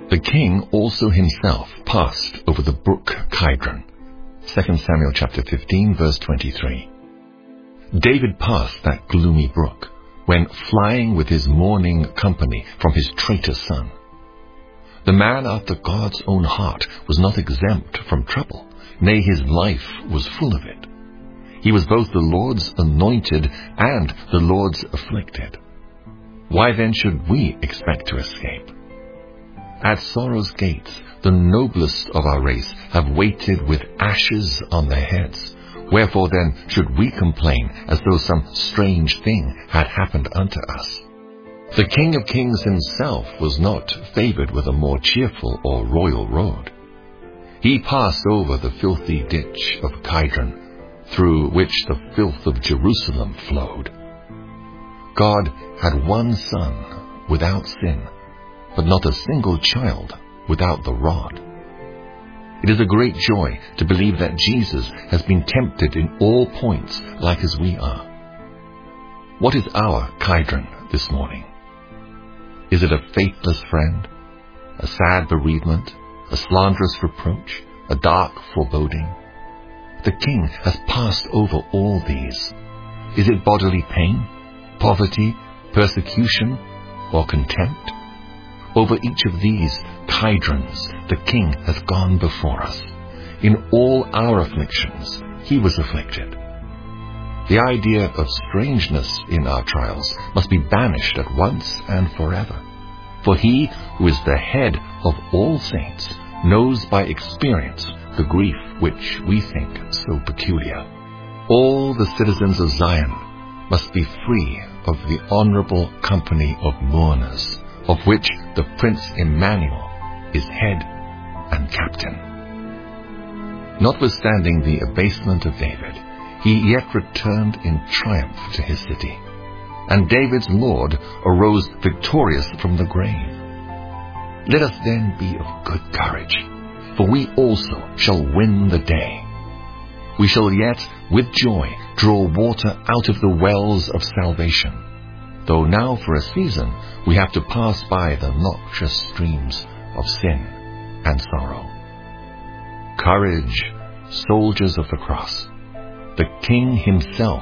The king also himself passed over the brook Kidron. 2 Samuel chapter 15, verse 23. David passed that gloomy brook when flying with his mourning company from his traitor son. The man after God's own heart was not exempt from trouble, nay, his life was full of it. He was both the Lord's anointed and the Lord's afflicted. Why then should we expect to escape? At sorrow's gates, the noblest of our race have waited with ashes on their heads. Wherefore then should we complain as though some strange thing had happened unto us? The King of Kings himself was not favored with a more cheerful or royal road. He passed over the filthy ditch of Kidron, through which the filth of Jerusalem flowed. God had one son without sin, but not a single child without the rod. It is a great joy to believe that Jesus has been tempted in all points like as we are. What is our Kidron this morning? Is it a faithless friend, a sad bereavement, a slanderous reproach, a dark foreboding? The King has passed over all these. Is it bodily pain, poverty, persecution, or contempt? Over each of these Kidrons, the King has gone before us. In all our afflictions, he was afflicted. The idea of strangeness in our trials must be banished at once and forever. For he who is the head of all saints knows by experience the grief which we think so peculiar. All the citizens of Zion must be free of the honorable company of mourners, of which the Prince Emmanuel is head and captain. Notwithstanding the abasement of David, he yet returned in triumph to his city, and David's Lord arose victorious from the grave. Let us then be of good courage, for we also shall win the day. We shall yet, with joy, draw water out of the wells of salvation, though now for a season we have to pass by the noxious streams of sin and sorrow. Courage, soldiers of the cross! The King himself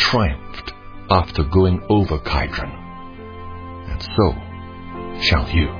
triumphed after going over Kidron, and so shall you.